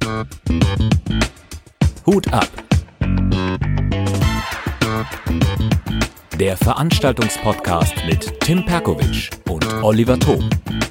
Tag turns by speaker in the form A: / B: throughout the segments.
A: Hut ab. Der Veranstaltungspodcast mit Tim Perkovic und Oliver Thom.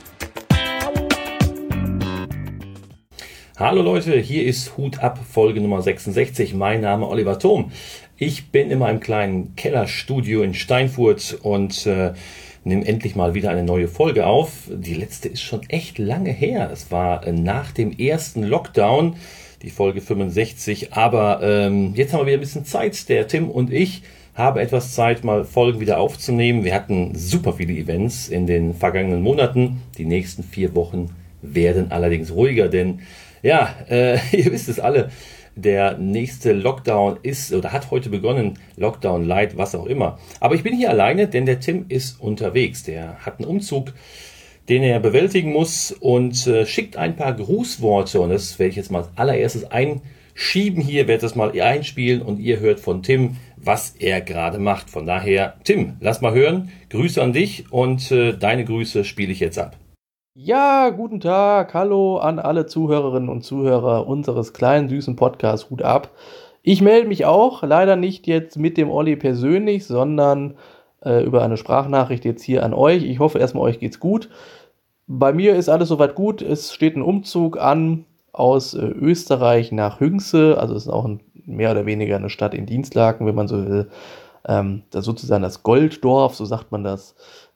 B: Hallo Leute, hier ist Hut ab, Folge Nummer 66. Mein Name Oliver Thom. Ich bin in meinem kleinen Kellerstudio in Steinfurt und nehme endlich mal wieder eine neue Folge auf. Die letzte ist schon echt lange her. Es war nach dem ersten Lockdown, die Folge 65. Aber jetzt haben wir wieder ein bisschen Zeit. Der Tim und ich haben etwas Zeit, mal Folgen wieder aufzunehmen. Wir hatten super viele Events in den vergangenen Monaten. Die nächsten 4 Wochen werden allerdings ruhiger, denn ja, ihr wisst es alle, der nächste Lockdown ist oder hat heute begonnen, Lockdown Light, was auch immer. Aber ich bin hier alleine, denn der Tim ist unterwegs. Der hat einen Umzug, den er bewältigen muss und schickt ein paar Grußworte. Und das werde ich jetzt mal als allererstes einschieben hier, werde das mal einspielen und ihr hört von Tim, was er gerade macht. Von daher, Tim, lass mal hören. Grüße an dich und deine Grüße spiele ich jetzt ab.
C: Ja, guten Tag, hallo an alle Zuhörerinnen und Zuhörer unseres kleinen süßen Podcasts Hut ab. Ich melde mich auch, leider nicht jetzt mit dem Olli persönlich, sondern über eine Sprachnachricht jetzt hier an euch. Ich hoffe erstmal, euch geht's gut. Bei mir ist alles soweit gut. Es steht ein Umzug an aus Österreich nach Hünxe, also es ist auch mehr oder weniger eine Stadt in Dienstlaken, wenn man so will. Das sozusagen das Golddorf, so sagt man das.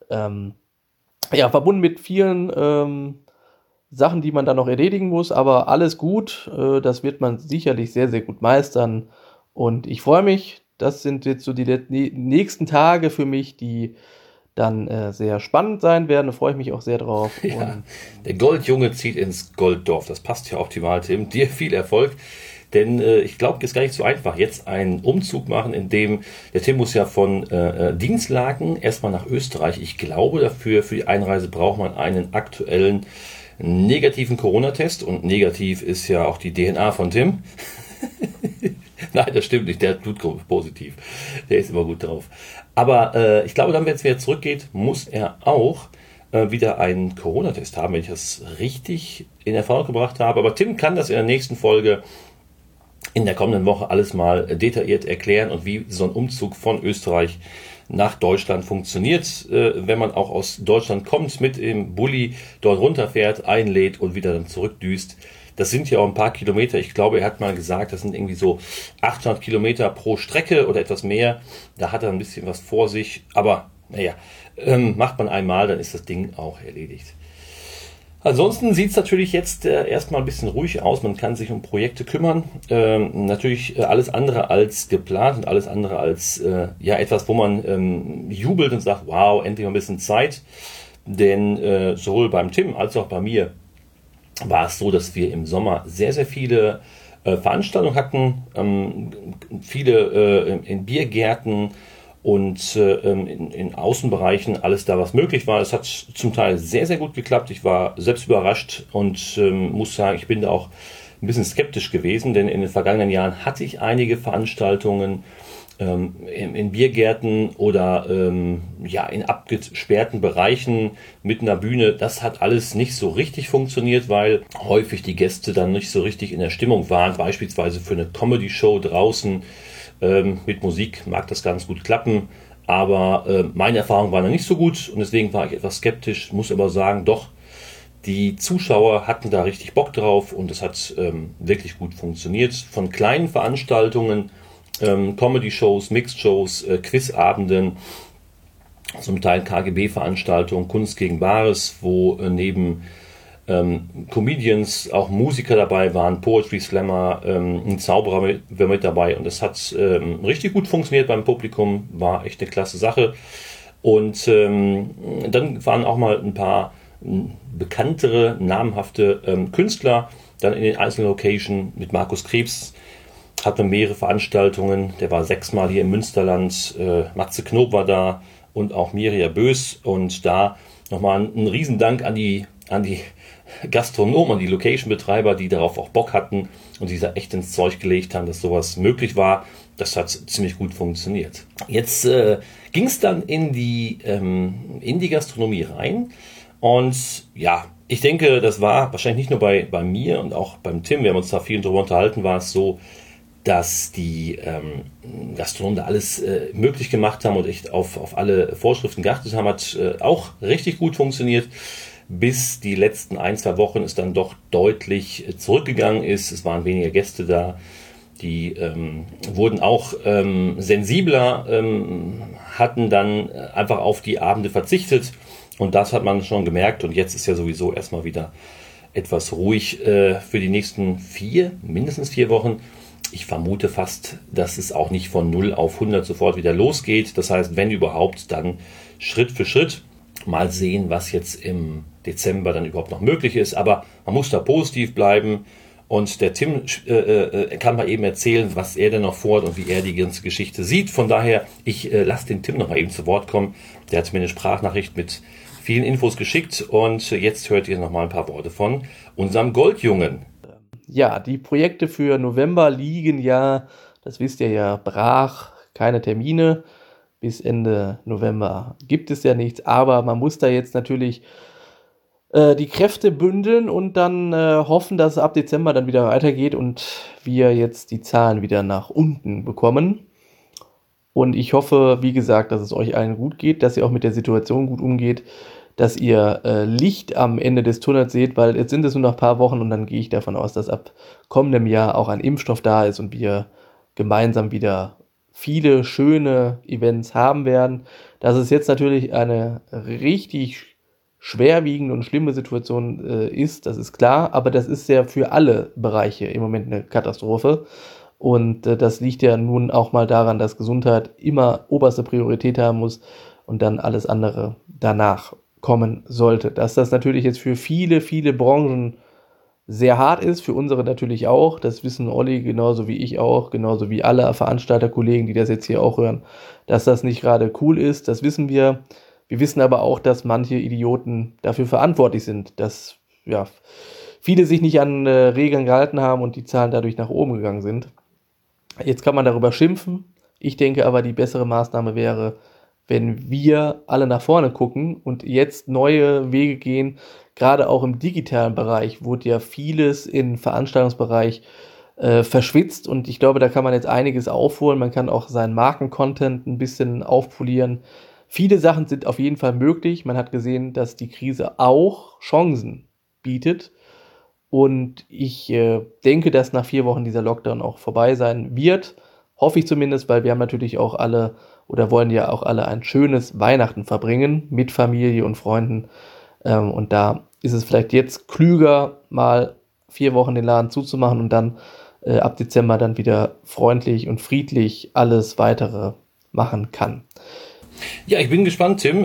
C: Ja, verbunden mit vielen Sachen, die man da noch erledigen muss, aber alles gut. Das wird man sicherlich sehr, sehr gut meistern. Und ich freue mich, das sind jetzt so die nächsten Tage für mich, die dann sehr spannend sein werden. Da freue ich mich auch sehr drauf.
B: Ja,
C: und
B: der Goldjunge zieht ins Golddorf. Das passt ja optimal, Tim. Dir viel Erfolg. Denn ich glaube, es ist gar nicht so einfach, jetzt einen Umzug machen, in dem der Tim muss ja von Dienstlaken erstmal nach Österreich. Ich glaube, dafür für die Einreise braucht man einen aktuellen negativen Corona-Test. Und negativ ist ja auch die DNA von Tim. Nein, das stimmt nicht. Der hat Blutgruppe positiv. Der ist immer gut drauf. Aber ich glaube, dann, wenn es wieder zurückgeht, muss er auch wieder einen Corona-Test haben, wenn ich das richtig in Erfahrung gebracht habe. Aber Tim kann das in der nächsten Folge in der kommenden Woche alles mal detailliert erklären und wie so ein Umzug von Österreich nach Deutschland funktioniert, wenn man auch aus Deutschland kommt, mit dem Bulli dort runterfährt, einlädt und wieder dann zurückdüst. Das sind ja auch ein paar Kilometer. Ich glaube, er hat mal gesagt, das sind irgendwie so 800 Kilometer pro Strecke oder etwas mehr. Da hat er ein bisschen was vor sich. Aber naja, macht man einmal, dann ist das Ding auch erledigt. Ansonsten sieht es natürlich jetzt erstmal ein bisschen ruhig aus. Man kann sich um Projekte kümmern. Natürlich alles andere als geplant und alles andere als etwas, wo man jubelt und sagt, wow, endlich mal ein bisschen Zeit. Denn sowohl beim Tim als auch bei mir war es so, dass wir im Sommer sehr, sehr viele Veranstaltungen hatten. Viele in Biergärten und in Außenbereichen, alles da, was möglich war. Es hat zum Teil sehr, sehr gut geklappt. Ich war selbst überrascht und muss sagen, ich bin da auch ein bisschen skeptisch gewesen, denn in den vergangenen Jahren hatte ich einige Veranstaltungen in Biergärten oder in abgesperrten Bereichen mit einer Bühne. Das hat alles nicht so richtig funktioniert, weil häufig die Gäste dann nicht so richtig in der Stimmung waren. Beispielsweise für eine Comedy-Show draußen mit Musik mag das ganz gut klappen, aber meine Erfahrung war noch nicht so gut und deswegen war ich etwas skeptisch, muss aber sagen, doch, die Zuschauer hatten da richtig Bock drauf und es hat wirklich gut funktioniert. Von kleinen Veranstaltungen, Comedy-Shows, Mixed-Shows, Quizabenden, zum Teil KGB-Veranstaltungen, Kunst gegen Bares, wo neben Comedians, auch Musiker dabei waren, Poetry Slammer, ein Zauberer mit dabei und das hat richtig gut funktioniert beim Publikum, war echt eine klasse Sache. Und dann waren auch mal ein paar bekanntere, namhafte Künstler dann in den einzelnen Locations. Mit Markus Krebs hatten wir mehrere Veranstaltungen, der war 6-mal hier im Münsterland, Matze Knob war da und auch Mirja Bös und da nochmal ein Riesendank an die Gastronomen und die Location-Betreiber, die darauf auch Bock hatten und die da echt ins Zeug gelegt haben, dass sowas möglich war. Das hat ziemlich gut funktioniert. Jetzt ging es dann in die Gastronomie rein und ja, ich denke, das war wahrscheinlich nicht nur bei mir und auch beim Tim, wir haben uns da viel drüber unterhalten, war es so, dass die Gastronomen da alles möglich gemacht haben und echt auf alle Vorschriften geachtet haben, hat auch richtig gut funktioniert, bis die letzten 1-2 Wochen es dann doch deutlich zurückgegangen ist. Es waren weniger Gäste da, die wurden auch sensibler, hatten dann einfach auf die Abende verzichtet und das hat man schon gemerkt und jetzt ist ja sowieso erstmal wieder etwas ruhig für die nächsten mindestens 4 Wochen. Ich vermute fast, dass es auch nicht von 0 auf 100 sofort wieder losgeht. Das heißt, wenn überhaupt, dann Schritt für Schritt. Mal sehen, was jetzt im Dezember dann überhaupt noch möglich ist. Aber man muss da positiv bleiben. Und der Tim kann mal eben erzählen, was er denn noch vorhat und wie er die ganze Geschichte sieht. Von daher, ich lasse den Tim noch mal eben zu Wort kommen. Der hat mir eine Sprachnachricht mit vielen Infos geschickt. Und jetzt hört ihr noch mal ein paar Worte von unserem Goldjungen.
C: Ja, die Projekte für November liegen ja, das wisst ihr ja, brach, keine Termine. Bis Ende November gibt es ja nichts, aber man muss da jetzt natürlich die Kräfte bündeln und dann hoffen, dass es ab Dezember dann wieder weitergeht und wir jetzt die Zahlen wieder nach unten bekommen. Und ich hoffe, wie gesagt, dass es euch allen gut geht, dass ihr auch mit der Situation gut umgeht, dass ihr Licht am Ende des Tunnels seht, weil jetzt sind es nur noch ein paar Wochen und dann gehe ich davon aus, dass ab kommendem Jahr auch ein Impfstoff da ist und wir gemeinsam wieder viele schöne Events haben werden. Dass es jetzt natürlich eine richtig schwerwiegende und schlimme Situation ist, das ist klar, aber das ist ja für alle Bereiche im Moment eine Katastrophe. Und das liegt ja nun auch mal daran, dass Gesundheit immer oberste Priorität haben muss und dann alles andere danach kommen sollte. Dass das natürlich jetzt für viele, viele Branchen sehr hart ist, für unsere natürlich auch. Das wissen Olli genauso wie ich auch, genauso wie alle Veranstalterkollegen, die das jetzt hier auch hören, dass das nicht gerade cool ist. Das wissen wir. Wir wissen aber auch, dass manche Idioten dafür verantwortlich sind, dass ja, viele sich nicht an Regeln gehalten haben und die Zahlen dadurch nach oben gegangen sind. Jetzt kann man darüber schimpfen. Ich denke aber, die bessere Maßnahme wäre, wenn wir alle nach vorne gucken und jetzt neue Wege gehen. Gerade auch im digitalen Bereich wurde ja vieles im Veranstaltungsbereich verschwitzt und ich glaube, da kann man jetzt einiges aufholen. Man kann auch seinen Markencontent ein bisschen aufpolieren. Viele Sachen sind auf jeden Fall möglich. Man hat gesehen, dass die Krise auch Chancen bietet. Und ich denke, dass nach 4 Wochen dieser Lockdown auch vorbei sein wird. Hoffe ich zumindest, weil wir haben natürlich auch alle oder wollen ja auch alle ein schönes Weihnachten verbringen mit Familie und Freunden. Und da ist es vielleicht jetzt klüger, mal 4 Wochen den Laden zuzumachen und dann ab Dezember dann wieder freundlich und friedlich alles Weitere machen kann.
B: Ja, ich bin gespannt, Tim.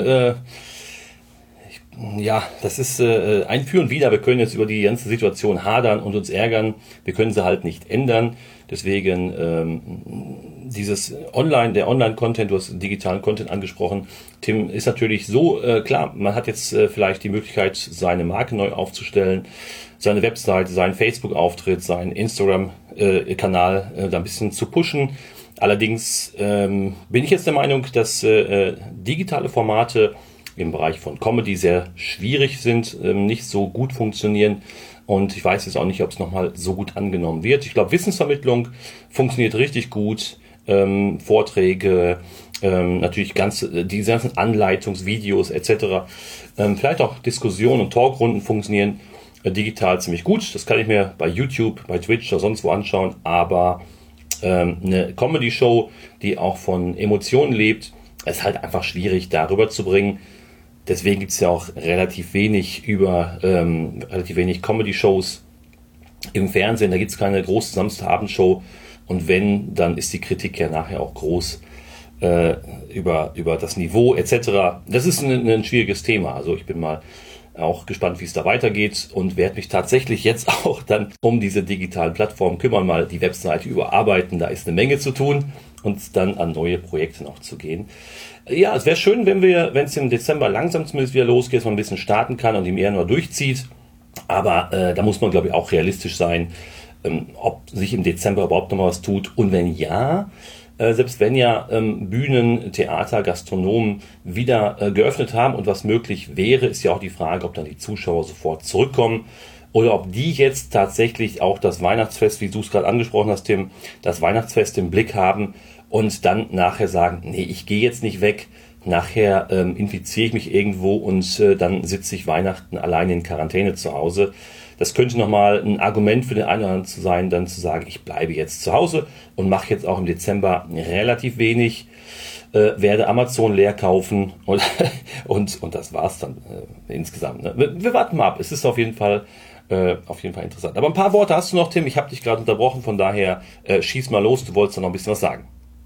B: Ja, das ist ein Für und Wider. Wir können jetzt über die ganze Situation hadern und uns ärgern. Wir können sie halt nicht ändern. Deswegen der Online-Content, du hast den digitalen Content angesprochen, Tim, ist natürlich so, klar, man hat jetzt vielleicht die Möglichkeit, seine Marke neu aufzustellen, seine Webseite, seinen Facebook-Auftritt, seinen Instagram-Kanal da ein bisschen zu pushen. Allerdings bin ich jetzt der Meinung, dass digitale Formate im Bereich von Comedy sehr schwierig sind, nicht so gut funktionieren. Und ich weiß jetzt auch nicht, ob es nochmal so gut angenommen wird. Ich glaube, Wissensvermittlung funktioniert richtig gut. Vorträge, natürlich die ganzen Anleitungsvideos etc. Vielleicht auch Diskussionen und Talkrunden funktionieren digital ziemlich gut. Das kann ich mir bei YouTube, bei Twitch oder sonst wo anschauen. Aber eine Comedy-Show, die auch von Emotionen lebt, ist halt einfach schwierig darüber zu bringen. Deswegen gibt es ja auch relativ wenig Comedy-Shows im Fernsehen. Da gibt es keine große Samstagabendshow. Und wenn, dann ist die Kritik ja nachher auch groß über das Niveau etc. Das ist ein schwieriges Thema. Also ich bin mal auch gespannt, wie es da weitergeht und werde mich tatsächlich jetzt auch dann um diese digitalen Plattformen kümmern, mal die Webseite überarbeiten. Da ist eine Menge zu tun und dann an neue Projekte noch zu gehen. Ja, es wäre schön, wenn es im Dezember langsam zumindest wieder losgeht, dass man ein bisschen starten kann und im Januar durchzieht. Aber da muss man, glaube ich, auch realistisch sein, ob sich im Dezember überhaupt noch mal was tut. Und wenn ja, selbst wenn ja Bühnen, Theater, Gastronomen wieder geöffnet haben und was möglich wäre, ist ja auch die Frage, ob dann die Zuschauer sofort zurückkommen oder ob die jetzt tatsächlich auch das Weihnachtsfest, wie du es gerade angesprochen hast, Tim, das Weihnachtsfest im Blick haben und dann nachher sagen, nee, ich gehe jetzt nicht weg, nachher infiziere ich mich irgendwo und dann sitze ich Weihnachten alleine in Quarantäne zu Hause. Das könnte nochmal ein Argument für den einen oder anderen zu sein, dann zu sagen, ich bleibe jetzt zu Hause und mache jetzt auch im Dezember relativ wenig, werde Amazon leer kaufen und das war's dann insgesamt. Ne? Wir warten mal ab. Es ist auf jeden Fall interessant. Aber ein paar Worte hast du noch, Tim. Ich habe dich gerade unterbrochen, von daher schieß mal los. Du wolltest da noch ein bisschen was sagen.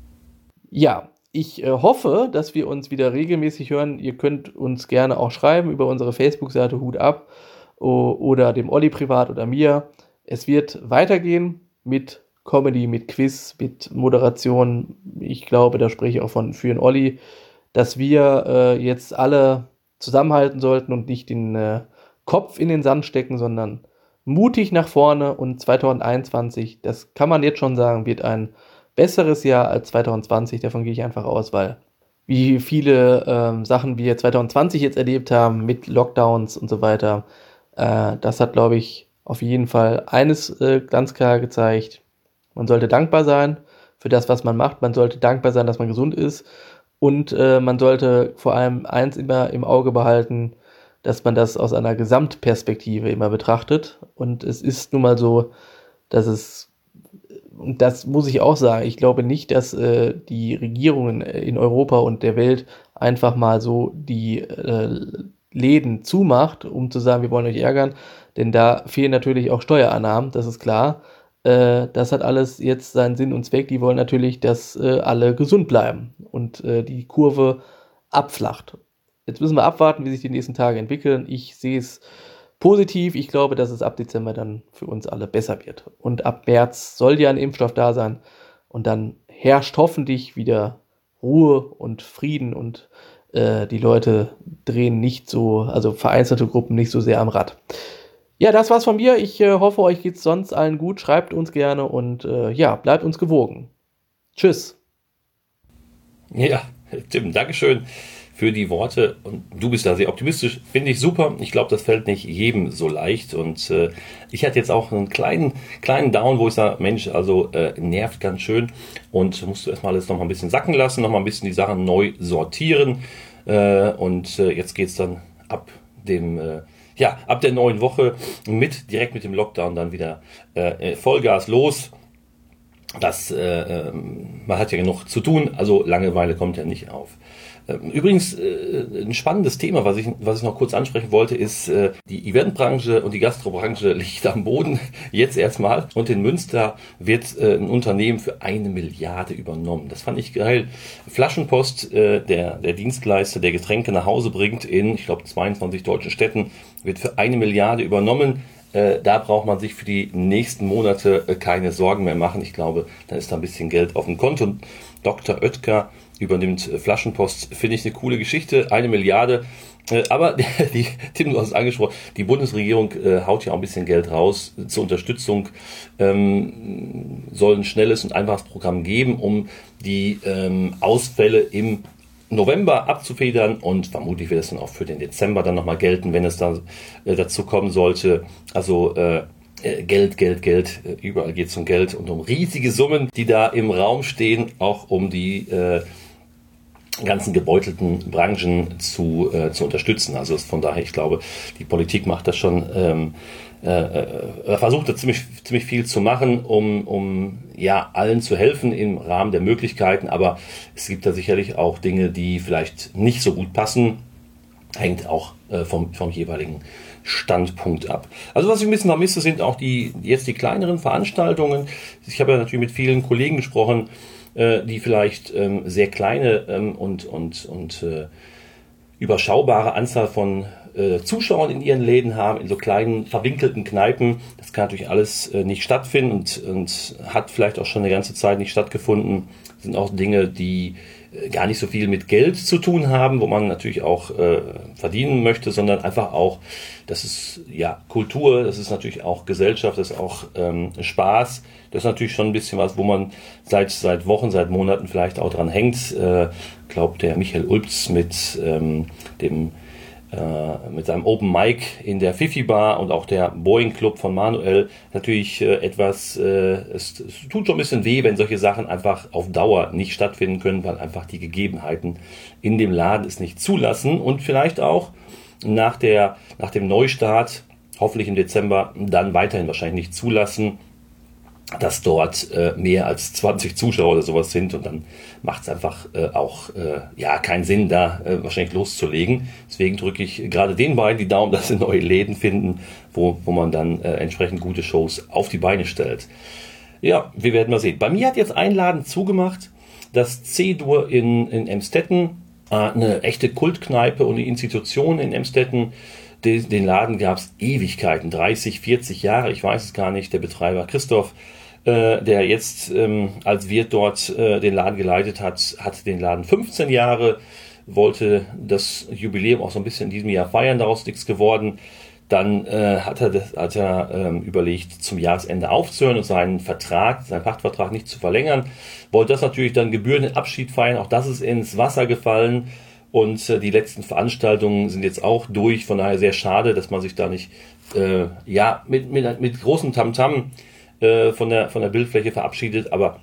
C: Ja, ich hoffe, dass wir uns wieder regelmäßig hören. Ihr könnt uns gerne auch schreiben über unsere Facebook-Seite Hut ab oder dem Olli privat oder mir. Es wird weitergehen mit Comedy, mit Quiz, mit Moderation. Ich glaube, da spreche ich auch für den Olli, dass wir jetzt alle zusammenhalten sollten und nicht den Kopf in den Sand stecken, sondern mutig nach vorne. Und 2021, das kann man jetzt schon sagen, wird ein besseres Jahr als 2020. Davon gehe ich einfach aus, weil wie viele Sachen wir 2020 jetzt erlebt haben mit Lockdowns und so weiter, das hat, glaube ich, auf jeden Fall eines ganz klar gezeigt. Man sollte dankbar sein für das, was man macht. Man sollte dankbar sein, dass man gesund ist. Und man sollte vor allem eins immer im Auge behalten, dass man das aus einer Gesamtperspektive immer betrachtet. Und es ist nun mal so, dass und das muss ich auch sagen, ich glaube nicht, dass die Regierungen in Europa und der Welt einfach mal so die Läden zumacht, um zu sagen, wir wollen euch ärgern, denn da fehlen natürlich auch Steuereinnahmen, das ist klar. Das hat alles jetzt seinen Sinn und Zweck. Die wollen natürlich, dass alle gesund bleiben und die Kurve abflacht. Jetzt müssen wir abwarten, wie sich die nächsten Tage entwickeln. Ich sehe es positiv. Ich glaube, dass es ab Dezember dann für uns alle besser wird. Und ab März soll ja ein Impfstoff da sein. Und dann herrscht hoffentlich wieder Ruhe und Frieden und die Leute drehen nicht so, also vereinzelte Gruppen nicht so sehr am Rad. Ja, das war's von mir. Ich hoffe, euch geht's sonst allen gut. Schreibt uns gerne und bleibt uns gewogen. Tschüss.
B: Ja, Tim, Dankeschön für die Worte. Und du bist da sehr optimistisch. Finde ich super. Ich glaube, das fällt nicht jedem so leicht. Und ich hatte jetzt auch einen kleinen Down, wo ich sage, Mensch, also nervt ganz schön. Und musst du erstmal alles noch mal ein bisschen sacken lassen, noch mal ein bisschen die Sachen neu sortieren. Und jetzt geht's dann ab der neuen Woche direkt mit dem Lockdown dann wieder Vollgas los. Man hat ja genug zu tun, also Langeweile kommt ja nicht auf. Übrigens, ein spannendes Thema, was ich noch kurz ansprechen wollte, ist, die Eventbranche und die Gastrobranche liegt am Boden, jetzt erstmal. Und in Münster wird ein Unternehmen für 1 Milliarde übernommen. Das fand ich geil. Flaschenpost, der Dienstleister, der Getränke nach Hause bringt in, ich glaube, 22 deutschen Städten, wird für 1 Milliarde übernommen. Da braucht man sich für die nächsten Monate keine Sorgen mehr machen. Ich glaube, da ist da ein bisschen Geld auf dem Konto. Dr. Oetker übernimmt Flaschenpost, finde ich eine coole Geschichte, 1 Milliarde. Aber Tim, du hast es angesprochen, die Bundesregierung haut ja auch ein bisschen Geld raus. Zur Unterstützung soll ein schnelles und einfaches Programm geben, um die Ausfälle im November abzufedern, und vermutlich wird es dann auch für den Dezember dann nochmal gelten, wenn es da dazu kommen sollte. Also Geld, überall geht es um Geld und um riesige Summen, die da im Raum stehen, auch um die ganzen gebeutelten Branchen zu unterstützen. Also von daher, ich glaube, die Politik macht das schon, versucht da ziemlich viel zu machen, um allen zu helfen im Rahmen der Möglichkeiten, aber es gibt da sicherlich auch Dinge, die vielleicht nicht so gut passen, hängt auch vom jeweiligen Standpunkt ab. Also was ich ein bisschen vermisse, sind auch die kleineren Veranstaltungen. Ich habe ja natürlich mit vielen Kollegen gesprochen, die vielleicht sehr kleine und überschaubare Anzahl von Zuschauern in ihren Läden haben, in so kleinen verwinkelten Kneipen. Das kann natürlich alles nicht stattfinden und hat vielleicht auch schon eine ganze Zeit nicht stattgefunden. Das sind auch Dinge, die gar nicht so viel mit Geld zu tun haben, wo man natürlich auch verdienen möchte, sondern einfach auch, das ist ja Kultur, das ist natürlich auch Gesellschaft, das ist auch Spaß. Das ist natürlich schon ein bisschen was, wo man seit Wochen, seit Monaten vielleicht auch dran hängt. Ich glaube, der Michael Ulbz mit seinem Open Mic in der Fifi Bar und auch der Boeing Club von Manuel natürlich es tut schon ein bisschen weh, wenn solche Sachen einfach auf Dauer nicht stattfinden können, weil einfach die Gegebenheiten in dem Laden es nicht zulassen und vielleicht auch nach dem Neustart, hoffentlich im Dezember, dann weiterhin wahrscheinlich nicht zulassen, dass dort mehr als 20 Zuschauer oder sowas sind und dann macht es einfach auch keinen Sinn, da wahrscheinlich loszulegen. Deswegen drücke ich gerade den beiden die Daumen, dass sie neue Läden finden, wo man dann entsprechend gute Shows auf die Beine stellt. Ja, wir werden mal sehen. Bei mir hat jetzt ein Laden zugemacht, das C-Dur in Emstetten, eine echte Kultkneipe und eine Institution in Emstetten. Den Laden gab es Ewigkeiten, 30, 40 Jahre, ich weiß es gar nicht. Der Betreiber Christoph, der jetzt als Wirt dort den Laden geleitet hat den Laden 15 Jahre, wollte das Jubiläum auch so ein bisschen in diesem Jahr feiern, daraus nichts geworden. Dann hat er überlegt, zum Jahresende aufzuhören und seinen Pachtvertrag nicht zu verlängern. Wollte das natürlich dann gebührenden Abschied feiern, auch das ist ins Wasser gefallen. Und die letzten Veranstaltungen sind jetzt auch durch, von daher sehr schade, dass man sich da nicht mit großem Tamtam von der Bildfläche verabschiedet, aber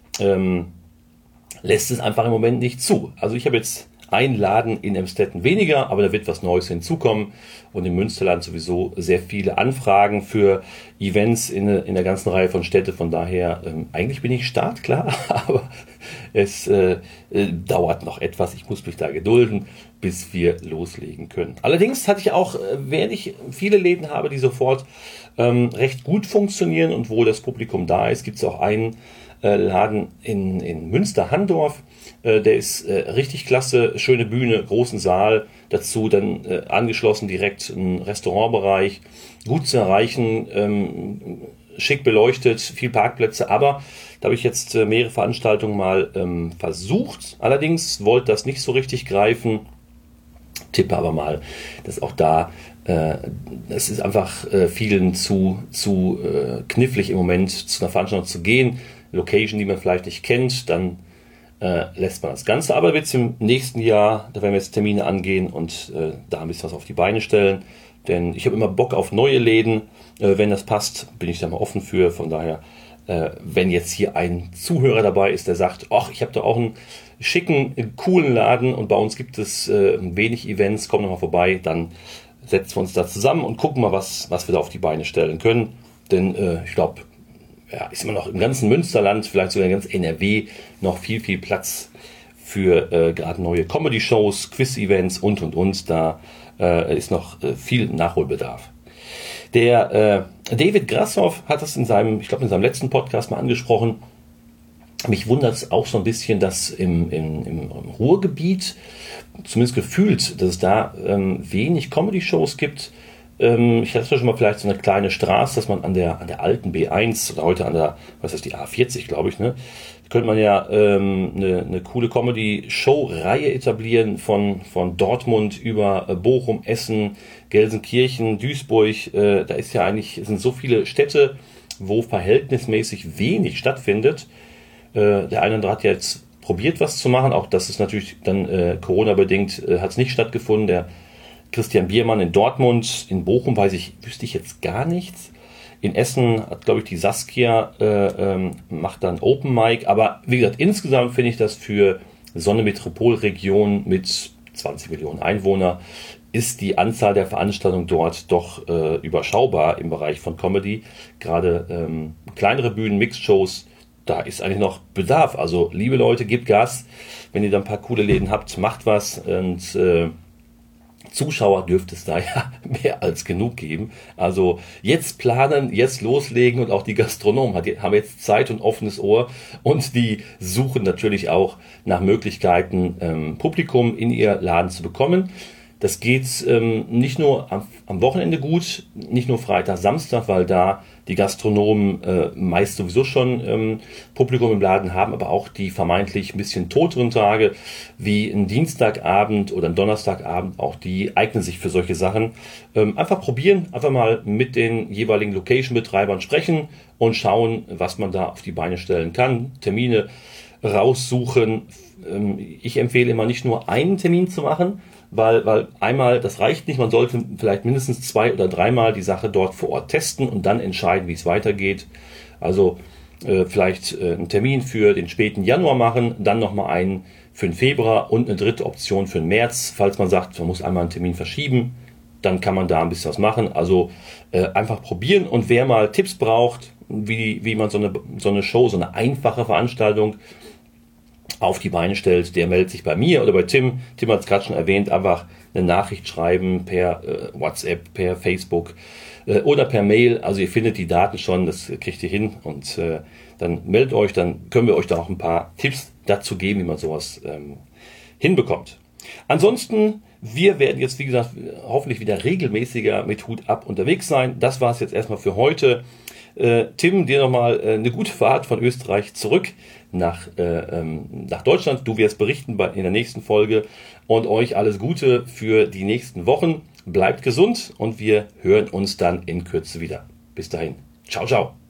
B: lässt es einfach im Moment nicht zu. Also ich habe jetzt einen Laden in Emstetten weniger, aber da wird was Neues hinzukommen und im Münsterland sowieso sehr viele Anfragen für Events in der ganzen Reihe von Städten. Von daher, eigentlich bin ich startklar, aber es dauert noch etwas. Ich muss mich da gedulden, bis wir loslegen können. Allerdings hatte ich auch, während ich viele Läden habe, die sofort recht gut funktionieren und wo das Publikum da ist, gibt es auch einen Laden in Münster-Handorf. Der ist richtig klasse, schöne Bühne, großen Saal, dazu dann angeschlossen direkt ein Restaurantbereich, gut zu erreichen, schick beleuchtet, viel Parkplätze, aber da habe ich jetzt mehrere Veranstaltungen mal versucht, allerdings wollte das nicht so richtig greifen, tippe aber mal, dass auch da es ist einfach vielen zu knifflig im Moment zu einer Veranstaltung zu gehen, Location, die man vielleicht nicht kennt, dann lässt man das Ganze. Aber wird es im nächsten Jahr, da werden wir jetzt Termine angehen und da ein bisschen was auf die Beine stellen. Denn ich habe immer Bock auf neue Läden. Wenn das passt, bin ich da mal offen für. Von daher, wenn jetzt hier ein Zuhörer dabei ist, der sagt, ach, ich habe da auch einen schicken, coolen Laden und bei uns gibt es wenig Events, komm noch mal vorbei, dann setzen wir uns da zusammen und gucken mal, was wir da auf die Beine stellen können. Denn ich glaube, ist immer noch im ganzen Münsterland, vielleicht sogar in ganz NRW, noch viel Platz für gerade neue Comedy-Shows, Quiz-Events und. Da ist noch viel Nachholbedarf. Der David Grashoff hat das in seinem letzten Podcast mal angesprochen. Mich wundert es auch so ein bisschen, dass im Ruhrgebiet, zumindest gefühlt, dass es da wenig Comedy-Shows gibt. Ich hatte schon mal vielleicht so eine kleine Straße, dass man an der alten B1 oder heute an der, die A40, glaube ich, ne, könnte man ja eine coole Comedy-Show-Reihe etablieren von Dortmund über Bochum, Essen, Gelsenkirchen, Duisburg. Da sind so viele Städte, wo verhältnismäßig wenig stattfindet. Der eine oder andere hat ja jetzt probiert, was zu machen. Auch das ist natürlich dann Corona-bedingt, hat es nicht stattgefunden. Der Christian Biermann in Dortmund, in Bochum wüsste ich jetzt gar nichts. In Essen hat, glaube ich, die Saskia macht dann Open Mic. Aber wie gesagt, insgesamt finde ich das für so eine Metropolregion mit 20 Millionen Einwohner ist die Anzahl der Veranstaltungen dort doch überschaubar im Bereich von Comedy. Gerade kleinere Bühnen, Mixed-Shows, da ist eigentlich noch Bedarf. Also, liebe Leute, gebt Gas. Wenn ihr da ein paar coole Läden habt, macht was. Und Zuschauer dürfte es da ja mehr als genug geben. Also jetzt planen, jetzt loslegen und auch die Gastronomen haben jetzt Zeit und offenes Ohr und die suchen natürlich auch nach Möglichkeiten, Publikum in ihr Laden zu bekommen. Das geht nicht nur am Wochenende gut, nicht nur Freitag, Samstag, weil da die Gastronomen meist sowieso schon Publikum im Laden haben, aber auch die vermeintlich ein bisschen toteren Tage, wie ein Dienstagabend oder ein Donnerstagabend, auch die eignen sich für solche Sachen. Einfach probieren, einfach mal mit den jeweiligen Location-Betreibern sprechen und schauen, was man da auf die Beine stellen kann. Termine raussuchen. Ich empfehle immer nicht nur einen Termin zu machen, weil einmal, das reicht nicht, man sollte vielleicht mindestens 2 oder 3 Mal die Sache dort vor Ort testen und dann entscheiden, wie es weitergeht. Also vielleicht einen Termin für den späten Januar machen, dann nochmal einen für den Februar und eine dritte Option für den März. Falls man sagt, man muss einmal einen Termin verschieben, dann kann man da ein bisschen was machen. Also einfach probieren, und wer mal Tipps braucht, wie man so eine Show, so eine einfache Veranstaltung auf die Beine stellt, der meldet sich bei mir oder bei Tim. Tim hat es gerade schon erwähnt, einfach eine Nachricht schreiben per WhatsApp, per Facebook oder per Mail. Also ihr findet die Daten schon, das kriegt ihr hin, und dann meldet euch, dann können wir euch da auch ein paar Tipps dazu geben, wie man sowas hinbekommt. Ansonsten, wir werden jetzt, wie gesagt, hoffentlich wieder regelmäßiger mit Hut ab unterwegs sein. Das war es jetzt erstmal für heute. Tim, dir nochmal eine gute Fahrt von Österreich zurück nach Deutschland. Du wirst berichten in der nächsten Folge, und euch alles Gute für die nächsten Wochen. Bleibt gesund, und wir hören uns dann in Kürze wieder. Bis dahin. Ciao, ciao.